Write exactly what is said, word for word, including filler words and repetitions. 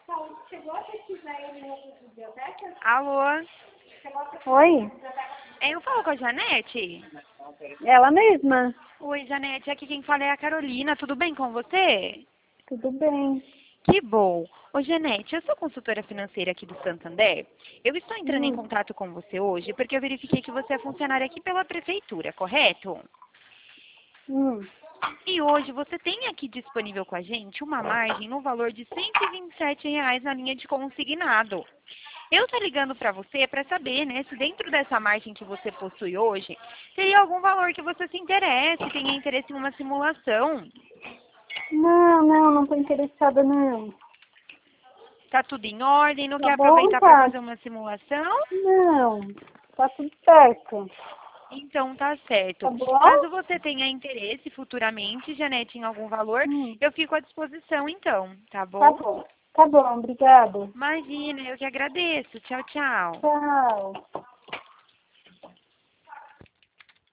Alô? Oi, Eu falo com a Janete? ela mesma. Oi, Janete, aqui quem fala é a Carolina, tudo bem com você? Tudo bem. Que bom. Ô, Janete, eu sou consultora financeira aqui do Santander. Eu estou entrando em Hum, contato com você hoje porque eu verifiquei que você é funcionária aqui pela prefeitura, correto? hum. E hoje você tem aqui disponível com a gente uma margem no valor de cento e vinte e sete reais na linha de consignado. Eu estou ligando para você para saber, né, se dentro dessa margem que você possui hoje, teria algum valor que você se interesse, tenha interesse em uma simulação. Não, não, não tô interessada não. Tá tudo em ordem, não Tá quer bom, aproveitar para tá? fazer uma simulação? Não, tá tudo certo. Então tá certo. Tá bom? Caso você tenha interesse futuramente, Janete, em algum valor, Hum, eu fico à disposição então, tá tá bom? bom. Tá bom, obrigada. Imagina, eu que agradeço. Tchau, tchau. Tchau.